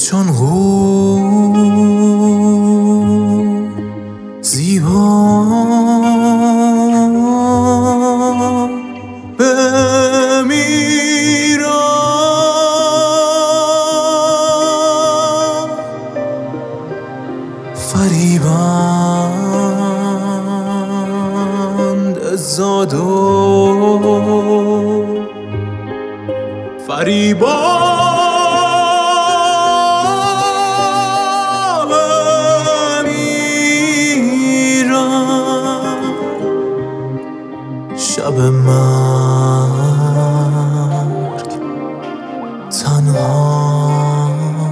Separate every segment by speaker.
Speaker 1: چون زیبا بمیرم، فریبند زاد و فریبا بمیرم، شب مرگ تنها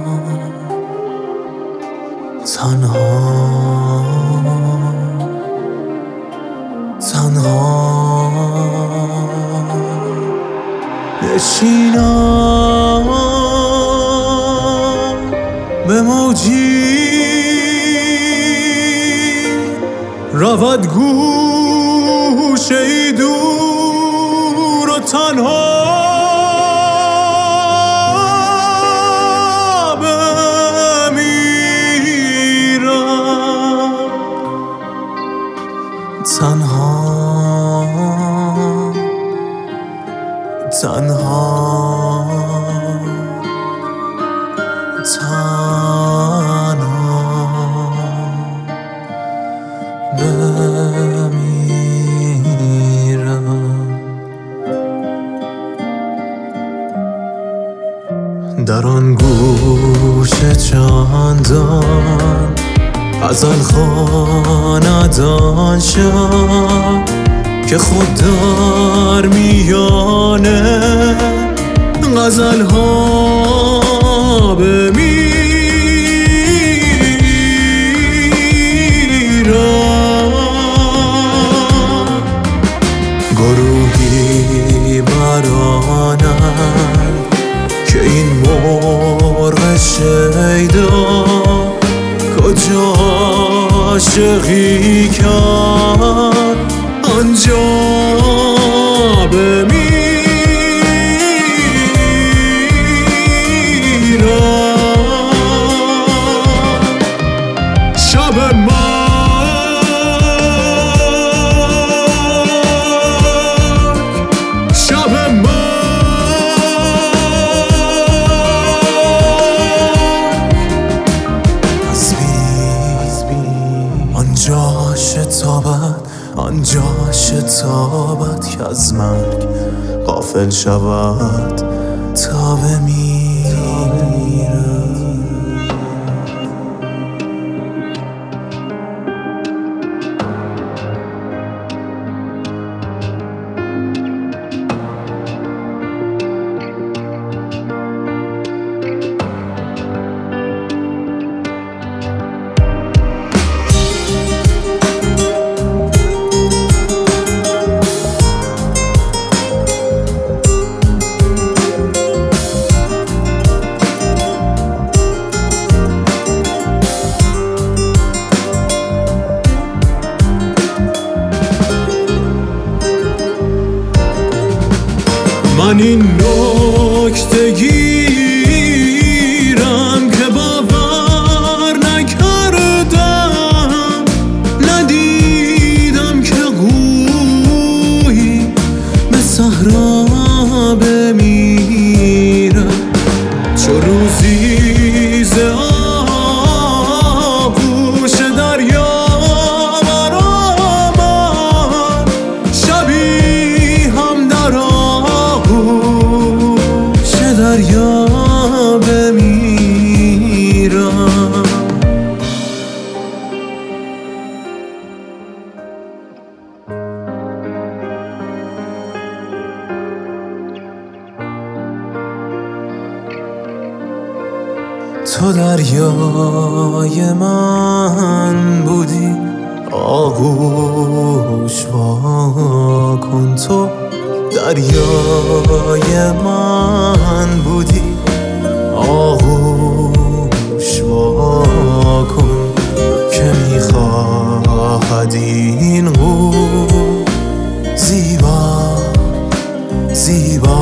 Speaker 1: نشینم به موجی رود گوشه ای دور و تنها بمیرم، تنها بمیرم. در آن گوشه چندان غزل خواندن شد که خود در میانه غزل ها بمیرم. گروهی برانند که این مرغ شیدا کجا عاشقی کرد آنجا بمیرم. شب مرگ، شب مرگ، آنجا شتابد که از مرگ غافل شود تا بمیرم. من این نکته گیرم که باور نکردم، ندیدم که گویی به صحرا بمیرم. چو روزی ز آغوش دریا برآمد، شبی هم در دریا بمیرم. تو دریای من بودی، آغوش وا کن. تو دریای من بودی، آغوش وا کن که میخواهد این قول زیبا